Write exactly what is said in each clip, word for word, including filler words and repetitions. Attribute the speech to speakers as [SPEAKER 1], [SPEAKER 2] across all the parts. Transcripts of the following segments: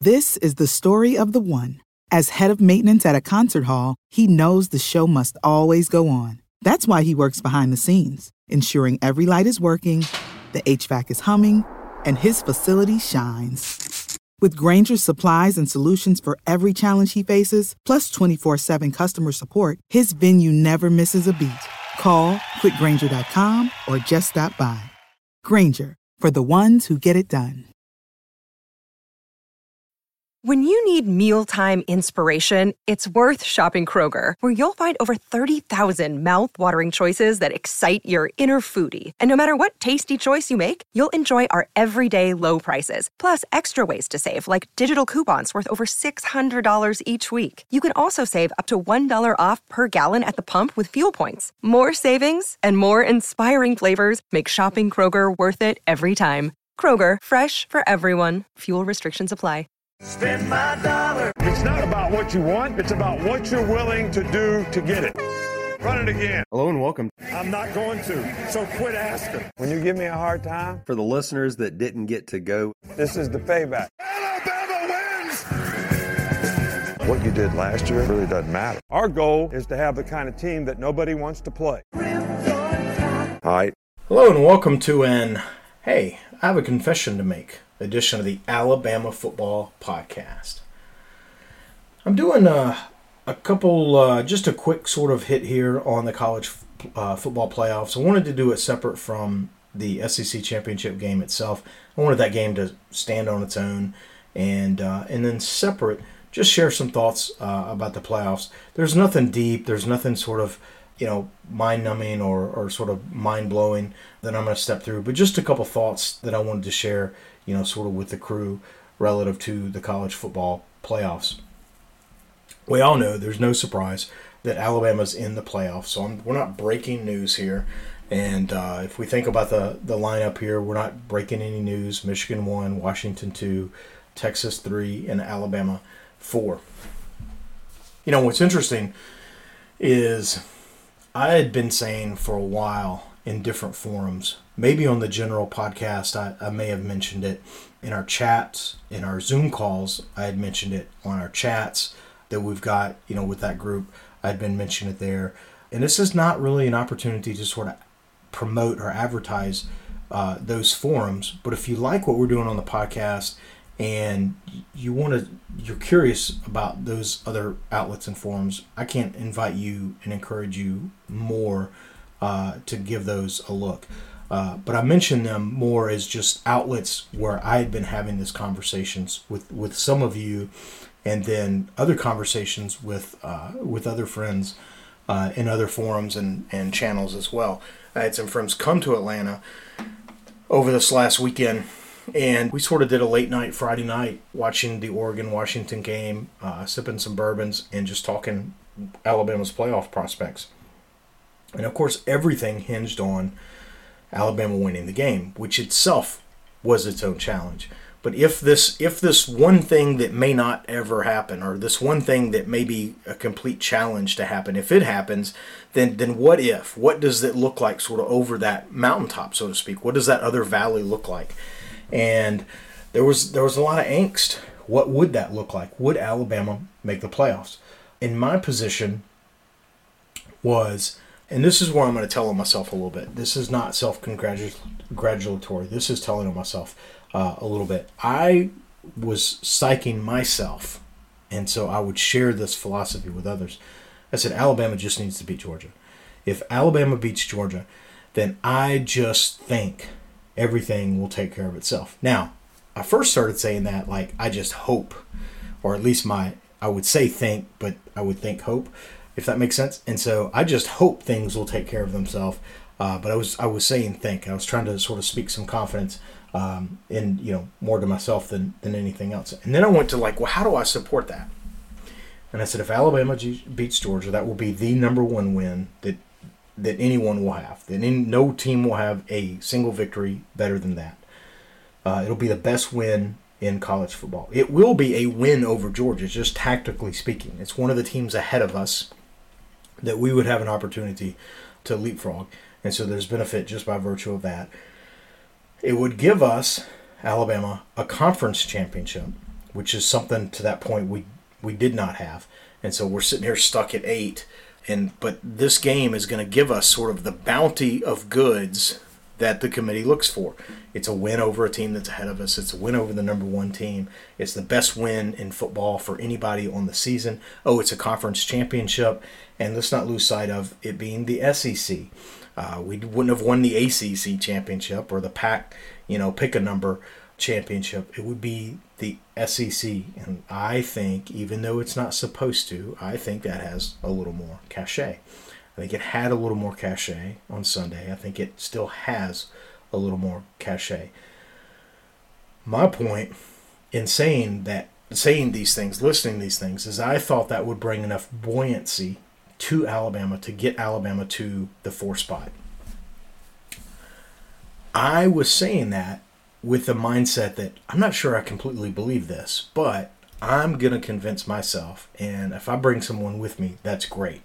[SPEAKER 1] This is the story of the one. As head of maintenance at a concert hall, he knows the show must always go on. That's why he works behind the scenes, ensuring every light is working, the H V A C is humming, and his facility shines. With Grainger's supplies and solutions for every challenge he faces, plus twenty-four seven customer support, his venue never misses a beat. Call quick grainger dot com or just stop by. Grainger, for the ones who get it done.
[SPEAKER 2] When you need mealtime inspiration, it's worth shopping Kroger, where you'll find over thirty thousand mouth-watering choices that excite your inner foodie. And no matter what tasty choice you make, you'll enjoy our everyday low prices, plus extra ways to save, like digital coupons worth over six hundred dollars each week. You can also save up to one dollar off per gallon at the pump with fuel points. More savings and more inspiring flavors make shopping Kroger worth it every time. Kroger, fresh for everyone. Fuel restrictions apply.
[SPEAKER 3] Spend my dollar. It's not about what you want. It's about what you're willing to do to get it. Run it again.
[SPEAKER 4] Hello and welcome.
[SPEAKER 3] I'm not going to, so quit asking.
[SPEAKER 5] When you give me a hard time,
[SPEAKER 4] For the listeners that didn't get to go,
[SPEAKER 5] this is the payback.
[SPEAKER 3] Alabama wins!
[SPEAKER 5] What you did last year really doesn't matter. Our goal is to have the kind of team that nobody wants to play. All right.
[SPEAKER 6] Hello and welcome to an, hey, I have a confession to make, edition of the Alabama Football Podcast. I'm doing a, a couple, uh, just a quick sort of hit here on the college uh, football playoffs. I wanted to do it separate from the S E C championship game itself. I wanted that game to stand on its own, and uh, and then separate, just share some thoughts uh, about the playoffs. There's nothing deep. There's nothing sort of, you know, mind-numbing or, or sort of mind-blowing that I'm going to step through, but just a couple thoughts that I wanted to share, you know, sort of with the crew relative to the college football playoffs. We all know, there's no surprise, that Alabama's in the playoffs, so I'm, we're not breaking news here. And uh, if we think about the, the lineup here, we're not breaking any news. Michigan one, Washington two, Texas three, and Alabama four. You know, what's interesting is I had been saying for a while in different forums, maybe on the general podcast, I, I may have mentioned it in our chats, in our Zoom calls, I had mentioned it on our chats that we've got, you know, with that group, I'd been mentioning it there. And this is not really an opportunity to sort of promote or advertise uh, those forums, but if you like what we're doing on the podcast and you want to, you're curious about those other outlets and forums, I can't invite you and encourage you more uh, to give those a look. Uh, but I mention them more as just outlets where I had been having these conversations with, with some of you, and then other conversations with uh, with other friends uh, in other forums and, and channels as well. I had some friends come to Atlanta over this last weekend, and we sort of did a late night Friday night watching the Oregon-Washington game, uh, sipping some bourbons, and just talking Alabama's playoff prospects. And of course, everything hinged on Alabama winning the game, which itself was its own challenge. But if this if this one thing that may not ever happen, or this one thing that may be a complete challenge to happen, if it happens, then then what if? What does it look like sort of over that mountaintop, so to speak? What does that other valley look like? And there was there was a lot of angst. What would that look like? Would Alabama make the playoffs? In my position was, and this is where I'm going to tell on myself a little bit. This is not self-congratulatory. This is telling on myself uh, a little bit. I was psyching myself, and so I would share this philosophy with others. I said, Alabama just needs to beat Georgia. If Alabama beats Georgia, then I just think everything will take care of itself. Now, I first started saying that like I just hope, or at least my, I would say think, but I would think hope, if that makes sense. And so I just hope things will take care of themselves. Uh, but I was I was saying think. I was trying to sort of speak some confidence um, in, you know, more to myself than, than anything else. And then I went to like, well, how do I support that? And I said, if Alabama G- beats Georgia, that will be the number one win that that anyone will have. That any, no team will have a single victory better than that. Uh, it'll be the best win in college football. It will be a win over Georgia, just tactically speaking. It's one of the teams ahead of us that we would have an opportunity to leapfrog. And so there's benefit just by virtue of that. It would give us, Alabama, a conference championship, which is something to that point we we did not have. And so we're sitting here stuck at eight. And but this game is going to give us sort of the bounty of goods that the committee looks for. It's a win over a team that's ahead of us. It's a win over the number one team. It's the best win in football for anybody on the season. Oh, it's a conference championship. And let's not lose sight of it being the S E C. Uh, we wouldn't have won the A C C championship or the Pac, you know, pick a number championship. It would be the S E C. And I think, even though it's not supposed to, I think that has a little more cachet. I think it had a little more cachet on Sunday. I think it still has a little more cachet. My point in saying that, saying these things, listening to these things, is I thought that would bring enough buoyancy to Alabama to get Alabama to the four spot. I was saying that with the mindset that I'm not sure I completely believe this, but I'm going to convince myself, and if I bring someone with me, that's great.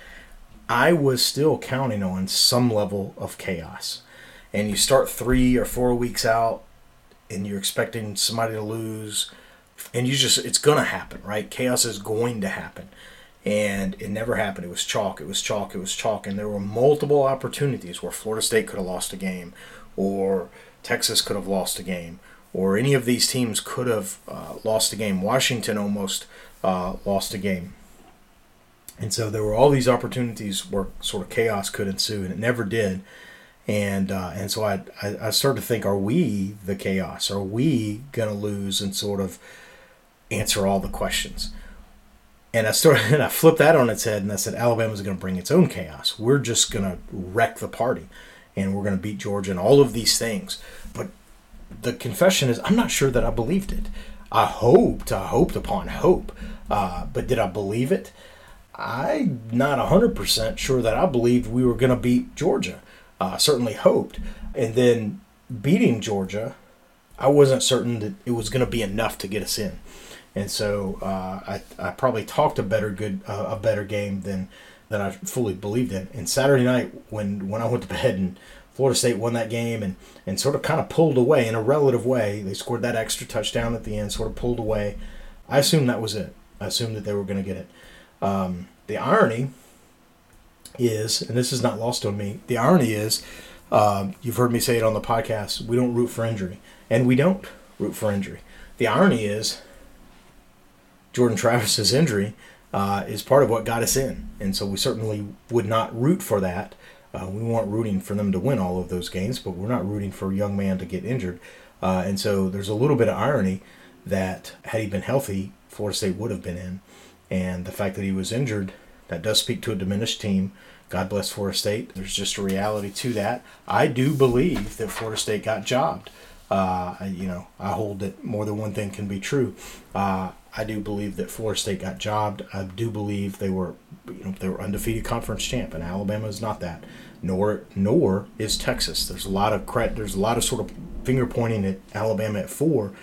[SPEAKER 6] I was still counting on some level of chaos. And you start three or four weeks out, and you're expecting somebody to lose, and you just, it's going to happen, right? Chaos is going to happen. And it never happened. It was chalk, it was chalk, it was chalk. And there were multiple opportunities where Florida State could have lost a game, or Texas could have lost a game, or any of these teams could have uh, lost a game. Washington almost uh, lost a game. And so there were all these opportunities where sort of chaos could ensue, and it never did. And uh, and so I, I I started to think, are we the chaos? Are we going to lose and sort of answer all the questions? And I started, and I flipped that on its head, and I said, Alabama's going to bring its own chaos. We're just going to wreck the party, and we're going to beat Georgia and all of these things. But the confession is, I'm not sure that I believed it. I hoped, I hoped upon hope. Uh, but did I believe it? I'm not one hundred percent sure that I believed we were going to beat Georgia. Uh, certainly hoped. And then beating Georgia, I wasn't certain that it was going to be enough to get us in. And so uh, I, I probably talked a better good uh, a better game than than I fully believed in. And Saturday night, when, when I went to bed and Florida State won that game and, and sort of kind of pulled away in a relative way, they scored that extra touchdown at the end, sort of pulled away. I assumed that was it. I assumed that they were going to get it. Um, the irony is, and this is not lost on me, the irony is, um, you've heard me say it on the podcast, we don't root for injury. And we don't root for injury. The irony is, Jordan Travis's injury uh, is part of what got us in. And so we certainly would not root for that. Uh, we weren't rooting for them to win all of those games, but we're not rooting for a young man to get injured. Uh, and so there's a little bit of irony that had he been healthy, Florida State would have been in. And the fact that he was injured, that does speak to a diminished team. God bless Florida State. There's just a reality to that. I do believe that Florida State got jobbed. Uh, you know, I hold that more than one thing can be true. Uh, I do believe that Florida State got jobbed. I do believe they were, you know, they were undefeated conference champ, and Alabama is not that. Nor, nor is Texas. There's a lot of credit. There's a lot of sort of finger pointing at Alabama at four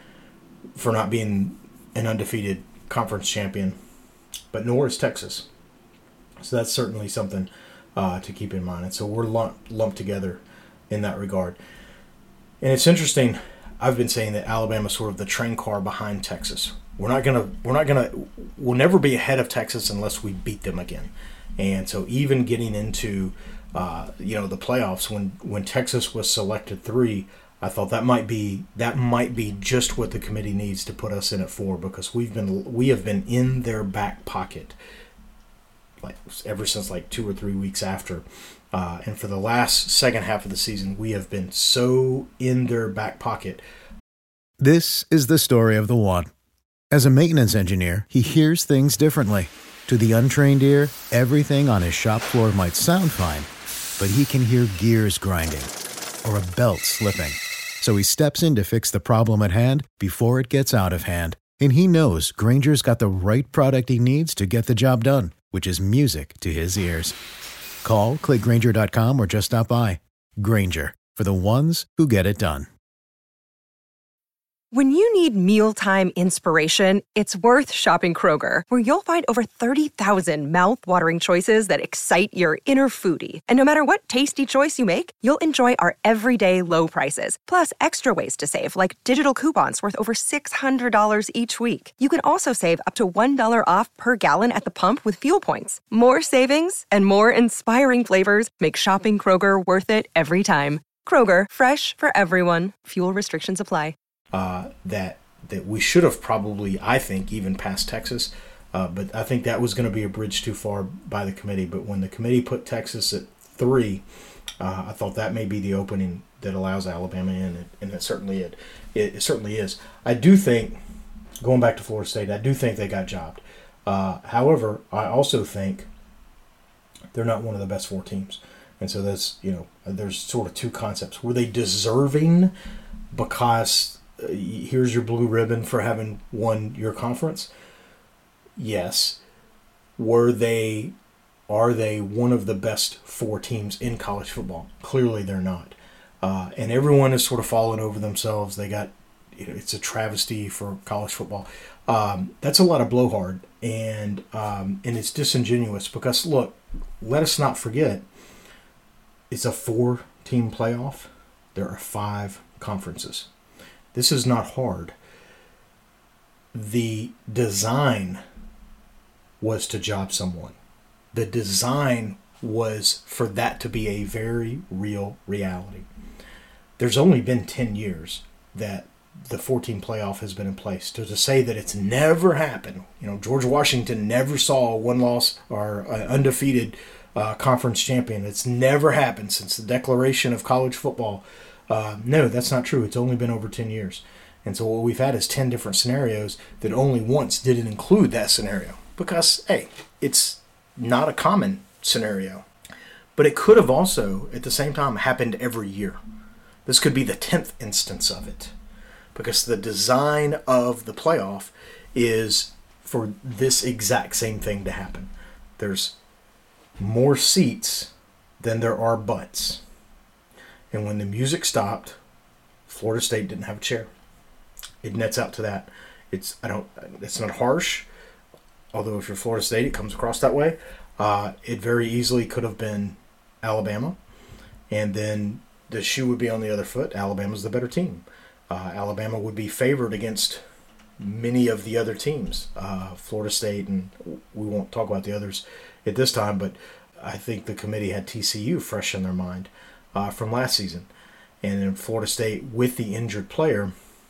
[SPEAKER 6] for not being an undefeated conference champion, but nor is Texas. So that's certainly something uh, to keep in mind. And so we're lumped, lumped together in that regard. And it's interesting. I've been saying that Alabama's sort of the train car behind Texas. We're not gonna. We're not gonna. We'll never be ahead of Texas unless we beat them again. And so even getting into, uh, you know, the playoffs when when Texas was selected three, I thought that might be that might be just what the committee needs to put us in at four, because we've been we have been in their back pocket, like ever since like two or three weeks after. Uh, and for the last second half of the season, we have been so in their back pocket.
[SPEAKER 7] This is the story of the one. As a maintenance engineer, he hears things differently. To the untrained ear, everything on his shop floor might sound fine, but he can hear gears grinding or a belt slipping. So he steps in to fix the problem at hand before it gets out of hand. And he knows Grainger's got the right product he needs to get the job done, which is music to his ears. Call, click Grainger dot com, or just stop by. Grainger, for the ones who get it done.
[SPEAKER 2] When you need mealtime inspiration, it's worth shopping Kroger, where you'll find over thirty thousand mouth-watering choices that excite your inner foodie. And no matter what tasty choice you make, you'll enjoy our everyday low prices, plus extra ways to save, like digital coupons worth over six hundred dollars each week. You can also save up to one dollar off per gallon at the pump with fuel points. More savings and more inspiring flavors make shopping Kroger worth it every time. Kroger, fresh for everyone. Fuel restrictions apply.
[SPEAKER 6] Uh, that that we should have probably, I think, even passed Texas. Uh, but I think that was going to be a bridge too far by the committee. But when the committee put Texas at three, uh, I thought that may be the opening that allows Alabama in, and it certainly it, it, it certainly is. I do think, going back to Florida State, I do think they got jobbed. Uh, however, I also think they're not one of the best four teams. And so that's, you know, there's sort of two concepts. Were they deserving because uh, here's your blue ribbon for having won your conference? Yes. Were they, are they one of the best four teams in college football? Clearly they're not. Uh, and everyone has sort of fallen over themselves. They got, you know, it's a travesty for college football. Um, that's a lot of blowhard, and um, and it's disingenuous because, look, let us not forget, it's a four-team playoff. There are five conferences. This is not hard. The design was to job someone. The design was for that to be a very real reality. There's only been ten years that the four-team playoff has been in place. To, to say that it's never happened, you know, George Washington never saw a one-loss or an undefeated uh, conference champion. It's never happened since the declaration of college football. Uh, no, that's not true. It's only been over ten years. And so what we've had is ten different scenarios that only once didn't include that scenario. Because, hey, it's not a common scenario. But it could have also, at the same time, happened every year. This could be the tenth instance of it. Because the design of the playoff is for this exact same thing to happen. There's more seats than there are butts. And when the music stopped, Florida State didn't have a chair. It nets out to that. It's I don't. It's not harsh, although if you're Florida State, it comes across that way. Uh, it very easily could have been Alabama, and then the shoe would be on the other foot. Alabama's the better team. Uh, Alabama would be favored against many of the other teams. Uh, Florida State, and we won't talk about the others at this time, but I think the committee had T C U fresh in their mind uh, from last season. And then Florida State, with the injured player,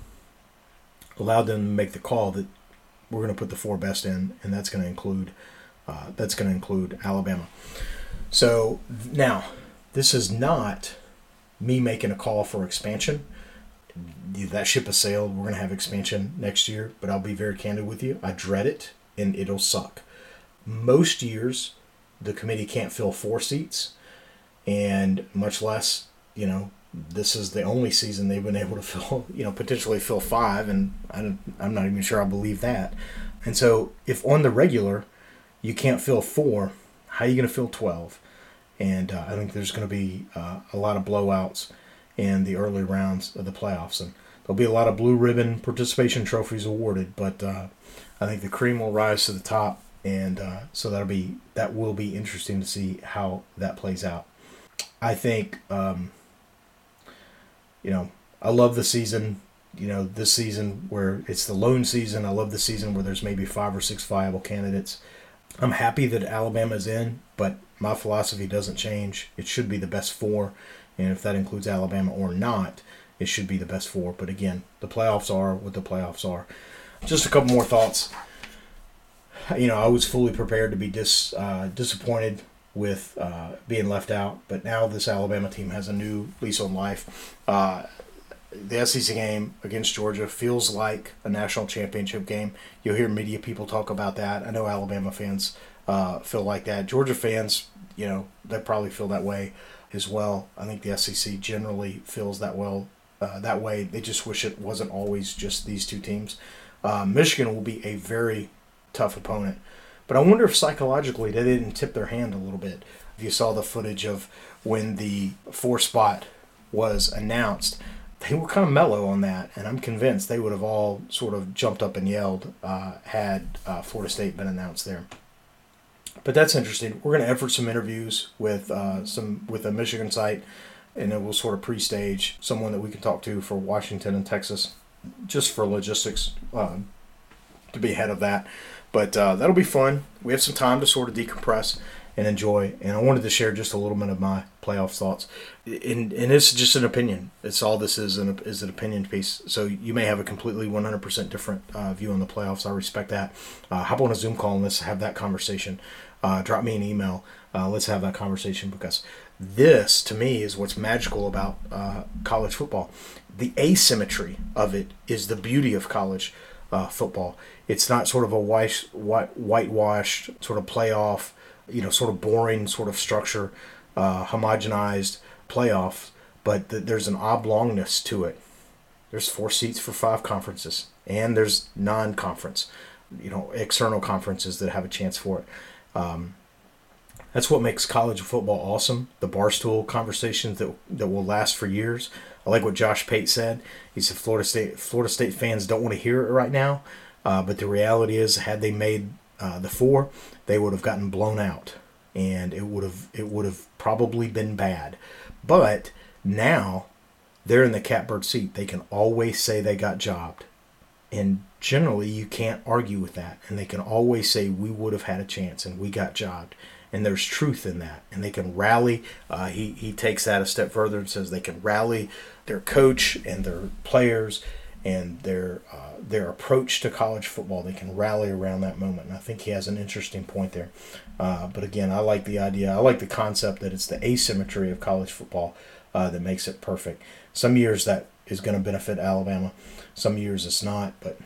[SPEAKER 6] allowed them to make the call that we're going to put the four best in, and that's going to include uh, that's going to include Alabama. So now, this is not me making a call for expansion. That ship has sailed. We're going to have expansion next year, but I'll be very candid with you. I dread it, and it'll suck. Most years, the committee can't fill four seats, and much less, you know, this is the only season they've been able to fill, you know, potentially fill five, and I don't, I'm not even sure I believe that. And so if on the regular you can't fill four, how are you going to fill twelve? And uh, I think there's going to be uh, a lot of blowouts in the early rounds of the playoffs. And there'll be a lot of blue ribbon participation trophies awarded, but uh, I think the cream will rise to the top, and uh, so that'll be that will be interesting to see how that plays out. I think, um, you know, I love the season, you know, this season where it's the lone season. I love the season where there's maybe five or six viable candidates. I'm happy that Alabama's in, but my philosophy doesn't change. It should be the best four. And if that includes Alabama or not, it should be the best four. But again, the playoffs are what the playoffs are. Just a couple more thoughts. You know, I was fully prepared to be dis, uh, disappointed with uh, being left out. But now this Alabama team has a new lease on life. Uh, the S E C game against Georgia feels like a national championship game. You'll hear media people talk about that. I know Alabama fans uh, feel like that. Georgia fans, you know, they probably feel that way as well. I think the S E C generally feels that well uh, that way. They just wish it wasn't always just these two teams. Uh, Michigan will be a very tough opponent, but I wonder if psychologically they didn't tip their hand a little bit. If you saw the footage of when the four spot was announced, they were kind of mellow on that, and I'm convinced they would have all sort of jumped up and yelled uh, had uh, Florida State been announced there. But that's interesting. We're going to effort some interviews with uh, some with a Michigan site, and then we'll sort of pre-stage someone that we can talk to for Washington and Texas, just for logistics, um, to be ahead of that. But uh, that'll be fun. We have some time to sort of decompress and enjoy, and I wanted to share just a little bit of my playoff thoughts. And, and it's just an opinion. It's all this is, an, is an opinion piece. So you may have a completely one hundred percent different uh, view on the playoffs. I respect that. Uh, hop on a Zoom call and let's have that conversation. Uh, drop me an email. Uh, let's have that conversation, because this, to me, is what's magical about uh, college football. The asymmetry of it is the beauty of college uh, football. It's not sort of a white, white, whitewashed sort of playoff, you know, sort of boring sort of structure, uh, homogenized playoff, but th- there's an oblongness to it. There's four seats for five conferences, and there's non-conference, you know, external conferences that have a chance for it. Um, that's what makes college football awesome. The Barstool conversations that that will last for years. I like what Josh Pate said. He said Florida State Florida State fans don't want to hear it right now, uh, but the reality is, had they made uh, the four, they would have gotten blown out, and it would have it would have probably been bad. But now they're in the catbird seat. They can always say they got jobbed, and generally you can't argue with that. And they can always say we would have had a chance and we got jobbed. And there's truth in that. And they can rally. Uh, he, he takes that a step further and says they can rally their coach and their players and their uh, their approach to college football. They can rally around that moment. And I think he has an interesting point there. Uh, but again, I like the idea. I like the concept that it's the asymmetry of college football uh, that makes it perfect. Some years that is going to benefit Alabama. Some years it's not. But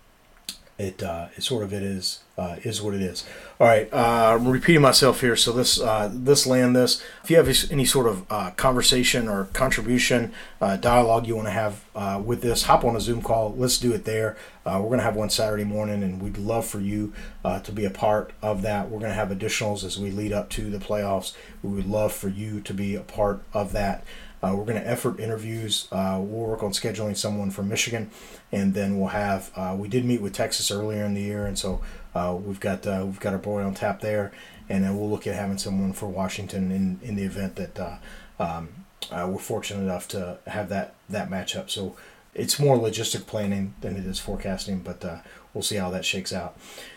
[SPEAKER 6] it, uh, it sort of it is. Uh, is what it is. All right, uh, I'm repeating myself here, so this uh, this land this. If you have any sort of uh, conversation or contribution, uh, dialogue you want to have uh, with this, hop on a Zoom call. Let's do it there. Uh, we're going to have one Saturday morning, and we'd love for you uh, to be a part of that. We're going to have additionals as we lead up to the playoffs. We would love for you to be a part of that. Uh, we're going to effort interviews. Uh, we'll work on scheduling someone from Michigan, and then we'll have. Uh, we did meet with Texas earlier in the year, and so uh, we've got uh, we've got our boy on tap there, and then we'll look at having someone for Washington in, in the event that uh, um, uh, we're fortunate enough to have that that matchup. So it's more logistic planning than it is forecasting, but uh, we'll see how that shakes out.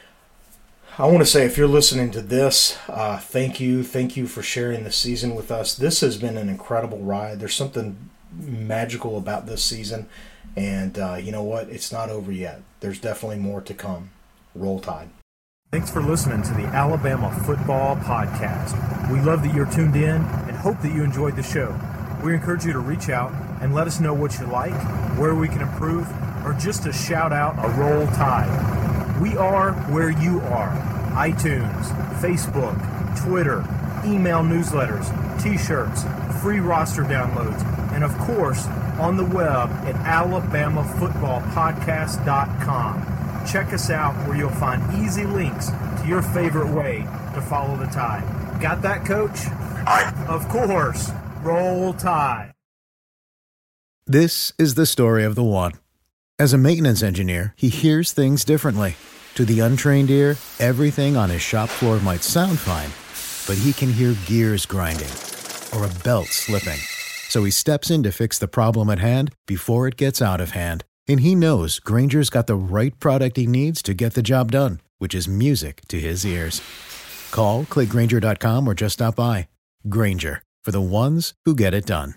[SPEAKER 6] I want to say, if you're listening to this, uh, thank you. Thank you for sharing the season with us. This has been an incredible ride. There's something magical about this season. And uh, you know what? It's not over yet. There's definitely more to come. Roll Tide.
[SPEAKER 8] Thanks for listening to the Alabama Football Podcast. We love that you're tuned in and hope that you enjoyed the show. We encourage you to reach out and let us know what you like, where we can improve, or just to shout out a Roll Tide. We are where you are. iTunes, Facebook, Twitter, email newsletters, t-shirts, free roster downloads, and of course, on the web at alabama football podcast dot com. Check us out where you'll find easy links to your favorite way to follow the Tide. Got that, Coach? Of course. Roll Tide.
[SPEAKER 7] This is the story of the one. As a maintenance engineer, he hears things differently. To the untrained ear, everything on his shop floor might sound fine, but he can hear gears grinding or a belt slipping. So he steps in to fix the problem at hand before it gets out of hand. And he knows Grainger's got the right product he needs to get the job done, which is music to his ears. Call, click Grainger dot com, or just stop by. Grainger, for the ones who get it done.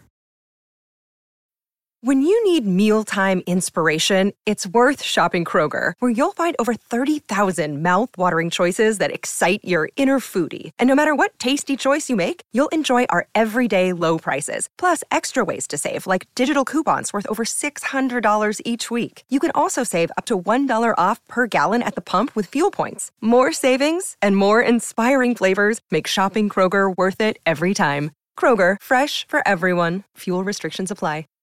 [SPEAKER 2] When you need mealtime inspiration, it's worth shopping Kroger, where you'll find over thirty thousand mouth-watering choices that excite your inner foodie. And no matter what tasty choice you make, you'll enjoy our everyday low prices, plus extra ways to save, like digital coupons worth over six hundred dollars each week. You can also save up to one dollar off per gallon at the pump with fuel points. More savings and more inspiring flavors make shopping Kroger worth it every time. Kroger, fresh for everyone. Fuel restrictions apply.